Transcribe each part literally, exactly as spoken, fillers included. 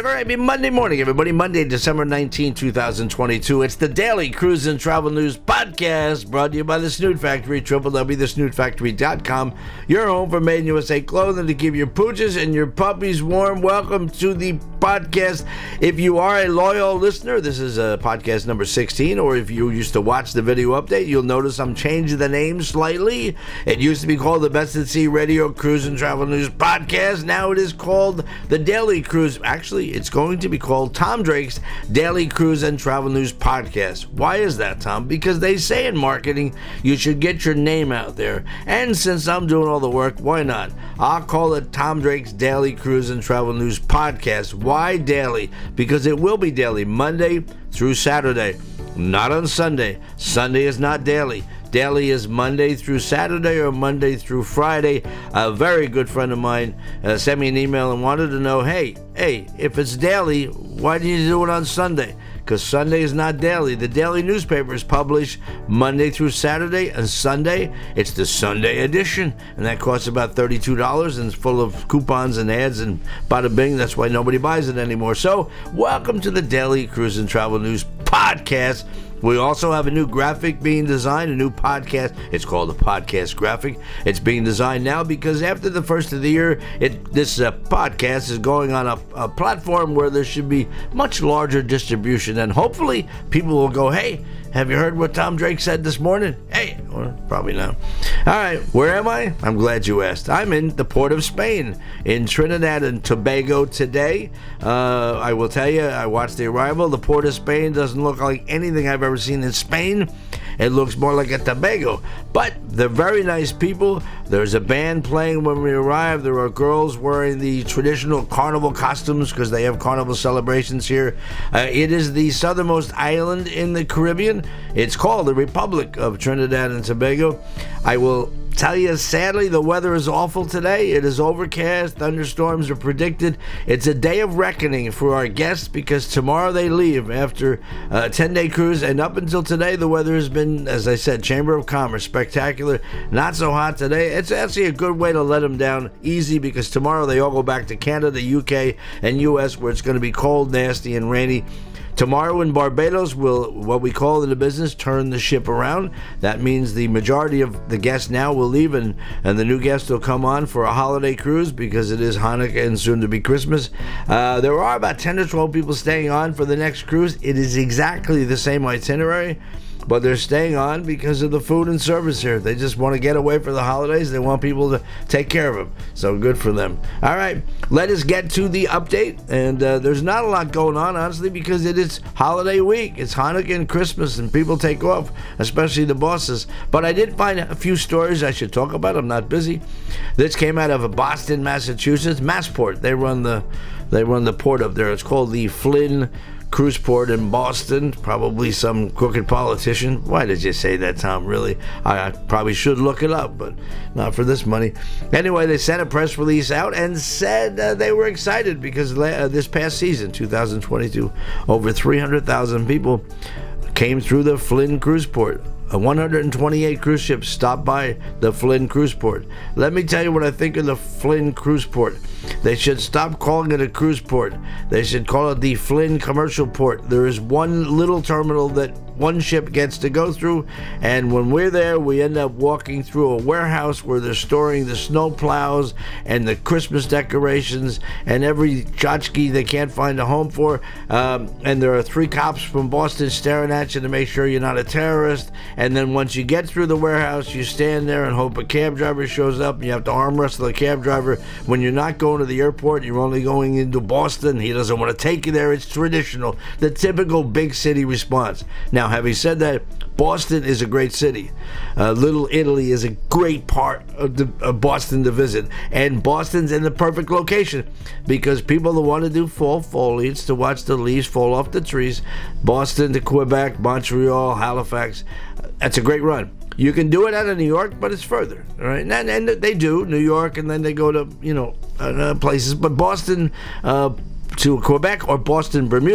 a very happy Monday morning, everybody. Monday, December nineteenth, twenty twenty-two. It's the Daily Cruise and Travel News Podcast, brought to you by The Snood Factory, w w w dot the snood factory dot com. Your home for Made in U S A clothing to keep your pooches and your puppies warm. Welcome to the podcast. If you are a loyal listener, this is uh, podcast number sixteen, or if you used to watch the video update, you'll notice I'm changing the name slightly. It used to be called the Best at Sea Radio Cruise and Travel News Podcast. Now it is called the Daily Cruise. Actually, it's going to be called Tom Drake's Daily Cruise and Travel News Podcast. Why is that, Tom? Because they say in marketing, you should get your name out there. And since I'm doing all the work, why not? I'll call it Tom Drake's Daily Cruise and Travel News Podcast. Why daily? Because it will be daily, Monday through Saturday. Not on Sunday. Sunday is not daily. Daily is Monday through Saturday or Monday through Friday. A very good friend of mine uh, sent me an email and wanted to know, hey, hey, if it's daily, why do you do it on Sunday? Because Sunday is not daily. The daily newspaper is published Monday through Saturday, and Sunday, it's the Sunday edition. And that costs about thirty-two dollars and it's full of coupons and ads and bada bing. That's why nobody buys it anymore. So, welcome to the Daily Cruise and Travel News Podcast. We also have a new graphic being designed, a new podcast. It's called a podcast graphic. It's being designed now because after the first of the year, it, this uh, podcast is going on a, a platform where there should be much larger distribution. And hopefully people will go, hey, have you heard what Tom Drake said this morning? Hey, or probably not. All right, where am I? I'm glad you asked. I'm in the port of Spain, in Trinidad and Tobago today. Uh, I will tell you, I watched the arrival. The port of Spain doesn't look like anything I've ever seen in Spain. It looks more like a Tobago, but they're very nice people. There's a band playing when we arrive. There are girls wearing the traditional carnival costumes because they have carnival celebrations here. Uh, it is the southernmost island in the Caribbean. It's called the Republic of Trinidad and Tobago. I will tell you, sadly, the weather is awful today. It is overcast. Thunderstorms are predicted. It's a day of reckoning for our guests because tomorrow they leave after a ten-day cruise. And up until today, the weather has been, as I said, Chamber of Commerce, spectacular. Not so hot today. It's actually a good way to let them down easy because tomorrow they all go back to Canada, U K, and U S where it's going to be cold, nasty, and rainy. Tomorrow in Barbados, we'll, what we call in the business, turn the ship around. That means the majority of the guests now will leave and, and the new guests will come on for a holiday cruise because it is Hanukkah and soon to be Christmas. Uh, there are about ten to twelve people staying on for the next cruise. It is exactly the same itinerary, but they're staying on because of the food and service here. They just want to get away for the holidays. They want people to take care of them. So good for them. All right, let us get to the update. And uh, there's not a lot going on, honestly, because it is holiday week. It's Hanukkah and Christmas, and people take off, especially the bosses. But I did find a few stories I should talk about. I'm not busy. This came out of Boston, Massachusetts. Massport. They run the, they run the port up there. It's called the Flynn Cruise Port in Boston. Probably some crooked politician. Why did you say that, Tom? Really? I, I probably should look it up, but not for this money. Anyway, they sent a press release out and said uh, they were excited because uh, this past season, two thousand twenty-two, over three hundred thousand people came through the Flynn Cruise Port. Uh, one hundred twenty-eight cruise ships stopped by the Flynn Cruise Port. Let me tell you what I think of the Flynn Cruise Port. They should stop calling it a cruise port. They should call it the Flynn Commercial Port. There is one little terminal that one ship gets to go through, and when we're there, we end up walking through a warehouse where they're storing the snow plows and the Christmas decorations and every tchotchke they can't find a home for. Um, and there are three cops from Boston staring at you to make sure you're not a terrorist. And then once you get through the warehouse, you stand there and hope a cab driver shows up, and you have to arm wrestle the cab driver. When you're not going to the airport, you're only going into Boston. He doesn't want to take you there. It's traditional, the typical big city response. Now, having said that, Boston is a great city. Uh, Little Italy is a great part of, the, of Boston to visit. And Boston's in the perfect location because people that want to do fall foliage, to watch the leaves fall off the trees, Boston to Quebec, Montreal, Halifax, that's a great run. You can do it out of New York, but it's further, all right? And, and they do, New York, and then they go to, you know, uh, places. But Boston uh, to Quebec or Boston, Bermuda.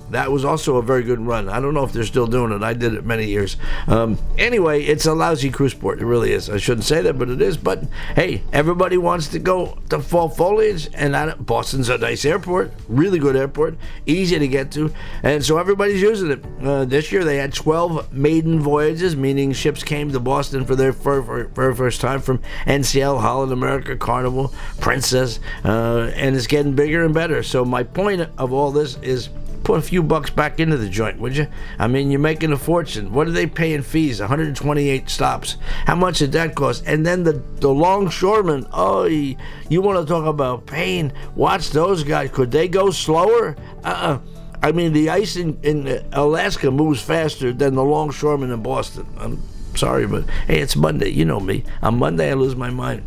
That was also a very good run. I don't know if they're still doing it. I did it many years. Um, anyway, it's a lousy cruise port. It really is. I shouldn't say that, but it is. But hey, everybody wants to go to fall foliage, and I, Boston's a nice airport, really good airport, easy to get to, and so everybody's using it. Uh, this year they had twelve maiden voyages, meaning ships came to Boston for their very, very first time from N C L, Holland America, Carnival, Princess, uh, and it's getting bigger and better. So my point of all this is put a few bucks back into the joint, would you? I mean, you're making a fortune. What are they paying fees? one hundred twenty-eight stops. How much did that cost? And then the, the longshoremen, oh, you, you want to talk about pain? Watch those guys. Could they go slower? Uh-uh. I mean, the ice in, in Alaska moves faster than the longshoremen in Boston. I'm sorry, but hey, it's Monday. You know me. On Monday, I lose my mind.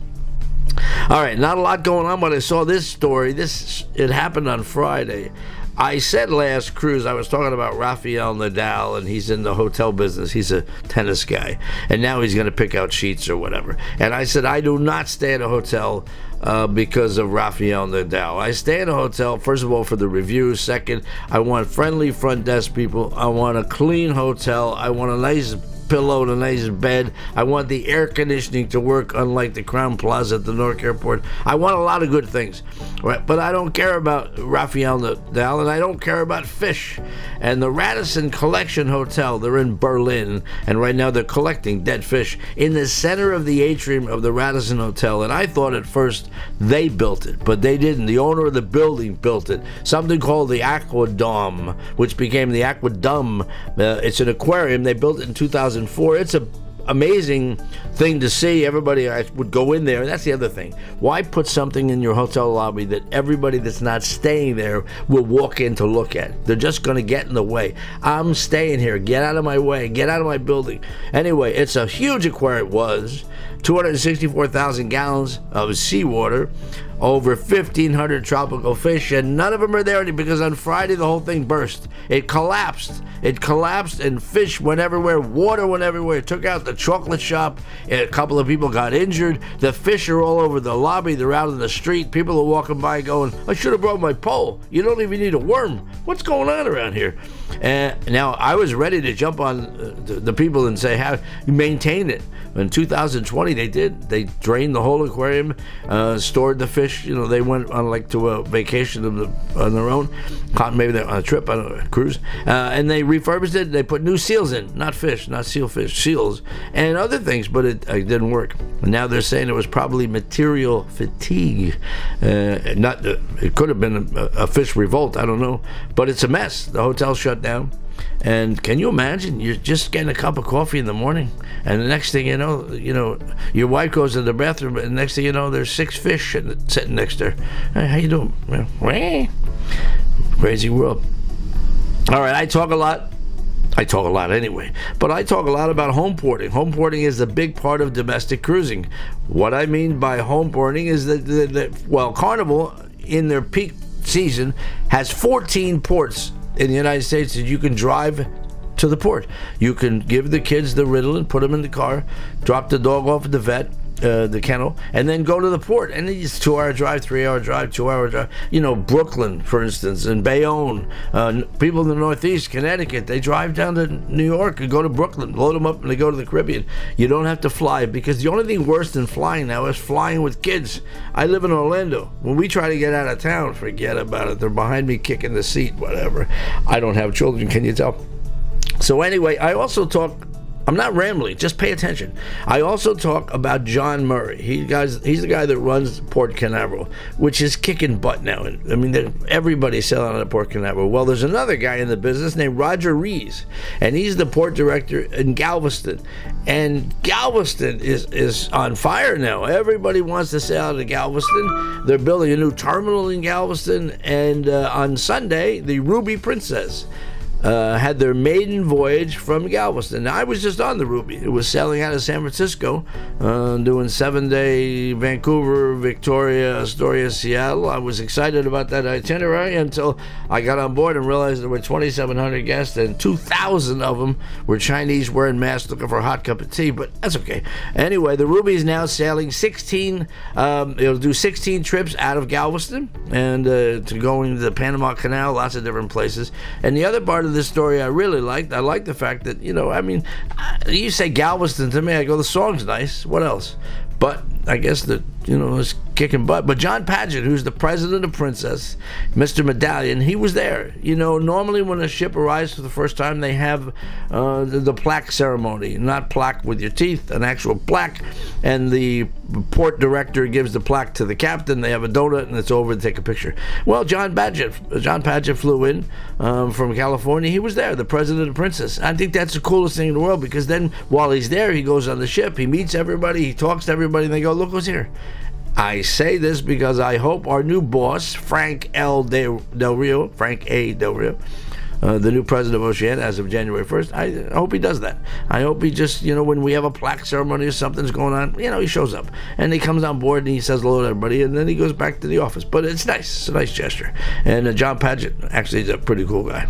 All right, not a lot going on, but I saw this story. This it happened on Friday. I said last cruise, I was talking about Rafael Nadal, and he's in the hotel business. He's a tennis guy, and now he's going to pick out sheets or whatever. And I said, I do not stay at a hotel uh, because of Rafael Nadal. I stay in a hotel, first of all, for the reviews. Second, I want friendly front desk people. I want a clean hotel. I want a nice pillow and a nice bed. I want the air conditioning to work, unlike the Crown Plaza at the Newark Airport. I want a lot of good things, right? But I don't care about Rafael Nadal, and I don't care about fish. And the Radisson Collection Hotel, they're in Berlin, and right now they're collecting dead fish in the center of the atrium of the Radisson Hotel. And I thought at first they built it, but they didn't. The owner of the building built it. Something called the Aquadome, which became the Aquadome. Uh, it's an aquarium. They built it in two thousand four. It's a amazing thing to see. Everybody would go in there, and that's the other thing. Why put something in your hotel lobby that everybody that's not staying there will walk in to look at? They're just going to get in the way. I'm staying here. Get out of my way. Get out of my building. Anyway, it's a huge aquarium. It was two hundred sixty-four thousand gallons of seawater, over fifteen hundred tropical fish, and none of them are there because on Friday the whole thing burst. It collapsed. It collapsed, and fish went everywhere. Water went everywhere. It took out the chocolate shop. A couple of people got injured. The fish are all over the lobby. They're out in the street. People are walking by going, I should have brought my pole. You don't even need a worm. What's going on around here? And now I was ready to jump on uh, the, the people and say, how you maintain it. In two thousand twenty, they did. They drained the whole aquarium, uh, stored the fish. You know, they went on like to a vacation of the, on their own, maybe they're on a trip, on a cruise, uh, and they refurbished it. They put new seals in, not fish, not seal fish, seals, and other things, but it, it didn't work. And now they're saying it was probably material fatigue. Uh, not uh, it could have been a, a fish revolt. I don't know, but it's a mess. The hotel shut down. And can you imagine? You're just getting a cup of coffee in the morning, and the next thing you know, you know, your wife goes to the bathroom, and the next thing you know, there's six fish sitting next to her. Hey, how you doing? Well, crazy world. All right, I talk a lot. I talk a lot anyway, but I talk a lot about home porting. Home porting is a big part of domestic cruising. What I mean by home porting is that, that, that well, Carnival, in their peak season, has fourteen ports in the United States that you can drive to the port. You can give the kids the Ritalin, put them in the car, drop the dog off at the vet, uh, the kennel, and then go to the port. And it's two-hour drive, three-hour drive, two-hour drive. You know, Brooklyn, for instance, and Bayonne. Uh, people in the Northeast, Connecticut, they drive down to New York and go to Brooklyn, load them up, and they go to the Caribbean. You don't have to fly, because the only thing worse than flying now is flying with kids. I live in Orlando. When we try to get out of town, forget about it. They're behind me kicking the seat, whatever. I don't have children, can you tell? So anyway, I also talk, I'm not rambling, just pay attention. I also talk about John Murray. He guys, he's the guy that runs Port Canaveral, which is kicking butt now. I mean, everybody's selling at Port Canaveral. Well, there's another guy in the business named Roger Rees, and he's the port director in Galveston. And Galveston is, is on fire now. Everybody wants to sail out of Galveston. They're building a new terminal in Galveston, and uh, on Sunday, the Ruby Princess, uh, had their maiden voyage from Galveston. Now, I was just on the Ruby. It was sailing out of San Francisco, uh, doing seven-day Vancouver, Victoria, Astoria, Seattle. I was excited about that itinerary until I got on board and realized there were twenty-seven hundred guests, and two thousand of them were Chinese wearing masks looking for a hot cup of tea, but that's okay. Anyway, the Ruby is now sailing sixteen, um, it'll do sixteen trips out of Galveston and uh, to going to the Panama Canal, lots of different places. And the other part of this story I really liked, I like the fact that, you know, I mean, you say Galveston to me, I go, the song's nice, what else? But I guess that, you know, it's kicking butt. But John Paget, who's the president of Princess, Mister Medallion, he was there. You know, normally when a ship arrives for the first time, they have uh, the, the plaque ceremony. Not plaque with your teeth, an actual plaque. And the port director gives the plaque to the captain. They have a donut, and it's over to take a picture. Well, John Paget, John Paget flew in um, from California. He was there, the president of Princess. I think that's the coolest thing in the world, because then while he's there, he goes on the ship, he meets everybody, he talks to everybody, and they go, look who's here. I say this because I hope our new boss, Frank L. Del Rio, Frank A. Del Rio, uh, the new president of Oceania as of January first, I hope he does that. I hope he just, you know, when we have a plaque ceremony or something's going on, you know, he shows up. And he comes on board and he says hello to everybody, and then he goes back to the office. But it's nice. It's a nice gesture. And uh, John Paget, actually, is a pretty cool guy.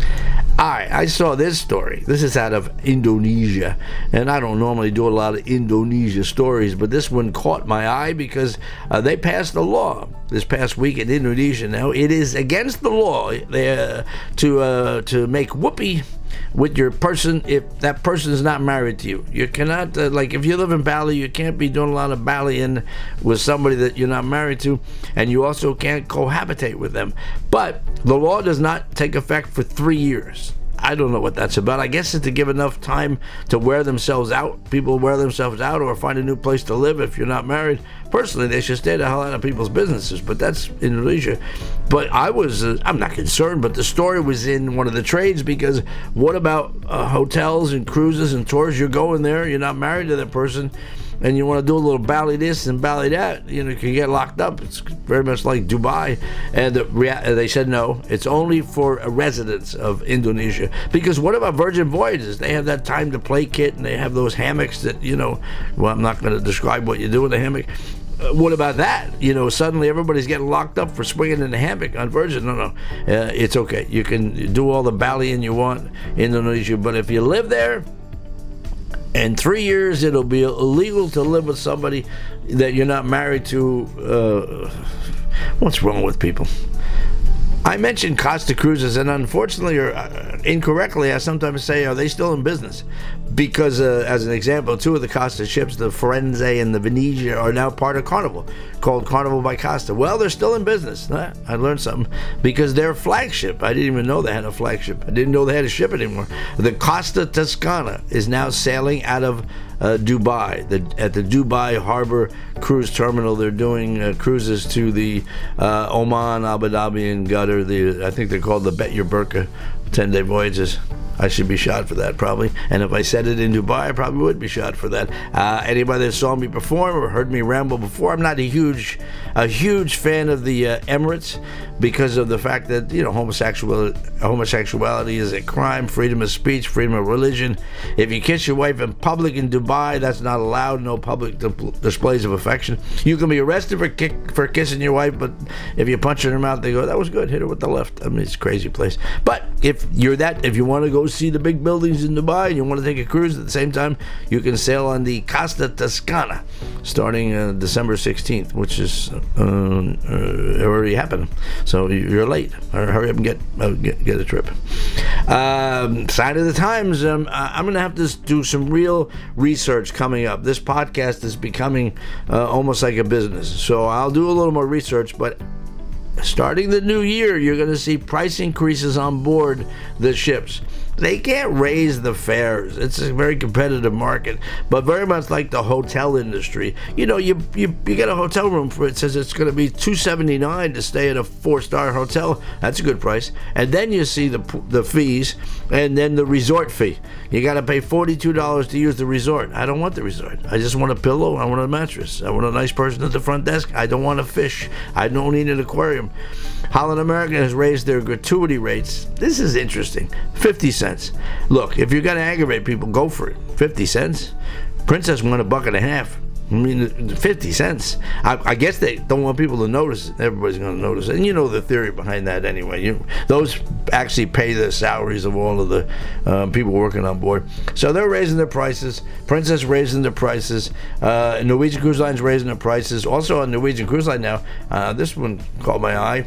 All right, I saw this story. This is out of Indonesia, and I don't normally do a lot of Indonesia stories, but this one caught my eye because uh, they passed a law this past week in Indonesia. Now, it is against the law uh, to uh, to make whoopee with your person if that person is not married to you. You cannot, uh, like if you live in Bali, you can't be doing a lot of Baliing with somebody that you're not married to, and you also can't cohabitate with them. But the law does not take effect for three years. I don't know what that's about. I guess it's to give enough time to wear themselves out. People wear themselves out or find a new place to live if you're not married. Personally, they should stay the hell out of people's businesses, but that's Indonesia. But I was, uh, I'm not concerned, but the story was in one of the trades, because what about uh, hotels and cruises and tours? You're going there, you're not married to that person, and you want to do a little Bali this and Bali that, you know, you can get locked up. It's very much like Dubai. And the rea- they said no, it's only for residents of Indonesia. Because what about Virgin Voyages? They have that time to play kit, and they have those hammocks that, you know, well, I'm not going to describe what you do in a hammock. Uh, what about that? You know, suddenly everybody's getting locked up for swinging in a hammock on Virgin. No, no, uh, it's okay. You can do all the Baliing you want in Indonesia, but if you live there, in three years, it'll be illegal to live with somebody that you're not married to. Uh, what's wrong with people? I mentioned Costa Cruises, and unfortunately or uh, incorrectly, I sometimes say, are they still in business? Because, uh, as an example, two of the Costa ships, the Firenze and the Venezia, are now part of Carnival, called Carnival by Costa. Well, they're still in business. I learned something, because their flagship, I didn't even know they had a flagship. I didn't know they had a ship anymore. The Costa Toscana is now sailing out of Uh, Dubai. The, at the Dubai Harbor Cruise Terminal, they're doing uh, cruises to the uh, Oman, Abu Dhabi, and Qatar. The I think they're called the Bet Your Burqa ten-day voyages. I should be shot for that, probably. And if I said it in Dubai, I probably would be shot for that. Uh, anybody that saw me perform or heard me ramble before, I'm not a huge, a huge fan of the uh, Emirates, because of the fact that, you know, homosexuality, homosexuality is a crime, freedom of speech, freedom of religion. If you kiss your wife in public in Dubai, that's not allowed. No public di- displays of affection. You can be arrested for kick, for kissing your wife, but if you punch her in her mouth, they go, that was good, hit her with the left. I mean, it's a crazy place. But if you're that, if you want to go see the big buildings in Dubai and you want to take a cruise at the same time, you can sail on the Costa Toscana starting uh, December sixteenth, which is uh, uh, already happened. So you're late. Or hurry up and get uh, get, get a trip. Um, sign of the times. Um, I'm going to have to do some real research coming up. This podcast is becoming uh, almost like a business. So I'll do a little more research, but starting the new year, you're going to see price increases on board the ships. They can't raise the fares. It's a very competitive market, but very much like the hotel industry. You know, you you, you get a hotel room for it says it's going to be two hundred seventy-nine dollars to stay at a four-star hotel. That's a good price. And then you see the the fees, And then the resort fee. You got to pay forty-two dollars to use the resort. I don't want the resort. I just want a pillow. I want a mattress. I want a nice person at the front desk. I don't want a fish. I don't need an aquarium. Holland America has raised their gratuity rates. This is interesting. fifty cents. Look, if you're going to aggravate people, go for it. fifty cents. Princess won a buck and a half. I mean, fifty cents. I, I guess they don't want people to notice it. Everybody's going to notice it. And you know the theory behind that anyway. You, those actually pay the salaries of all of the um, people working on board. So they're raising their prices. Princess raising their prices. Uh, Norwegian Cruise Line's raising their prices. Also on Norwegian Cruise Line now, uh, this one caught my eye.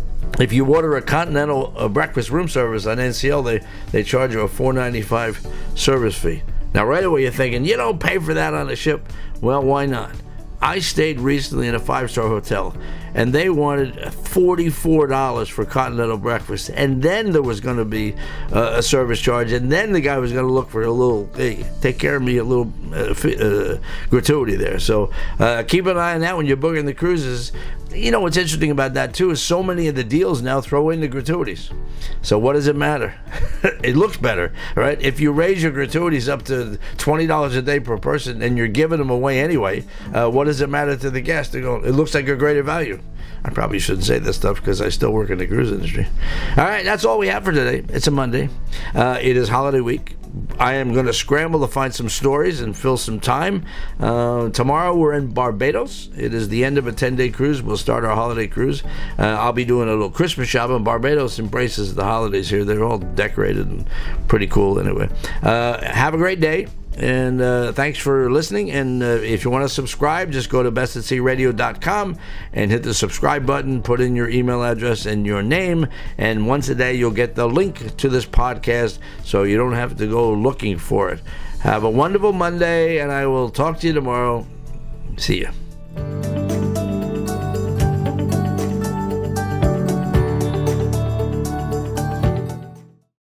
If you order a continental uh, breakfast room service on N C L, they, they charge you a four ninety-five service fee. Now, right away, you're thinking, you don't pay for that on a ship. Well, why not? I stayed recently in a five-star hotel, and they wanted forty-four dollars for continental breakfast, and then there was going to be uh, a service charge, and then the guy was going to look for a little, hey, take care of me, a little uh, uh, gratuity there. So uh, keep an eye on that when you're booking the cruises. You know what's interesting about that, too, is so many of the deals now throw in the gratuities. So what does it matter? It looks better, right? If you raise your gratuities up to twenty dollars a day per person and you're giving them away anyway, uh, what does it matter to the guest? They go, it looks like a greater value. I probably shouldn't say this stuff because I still work in the cruise industry. All right, that's all we have for today. It's a Monday. Uh, it is holiday week. I am going to scramble to find some stories and fill some time. Uh, tomorrow we're in Barbados. It is the end of a ten-day cruise. We'll start our holiday cruise. Uh, I'll be doing a little Christmas shopping. Barbados embraces the holidays here. They're all decorated and pretty cool anyway. Uh, have a great day. And uh, thanks for listening. And uh, if you want to subscribe, just go to best at sea radio dot com and hit the subscribe button. Put in your email address and your name. And once a day, you'll get the link to this podcast so you don't have to go looking for it. Have a wonderful Monday, and I will talk to you tomorrow. See ya.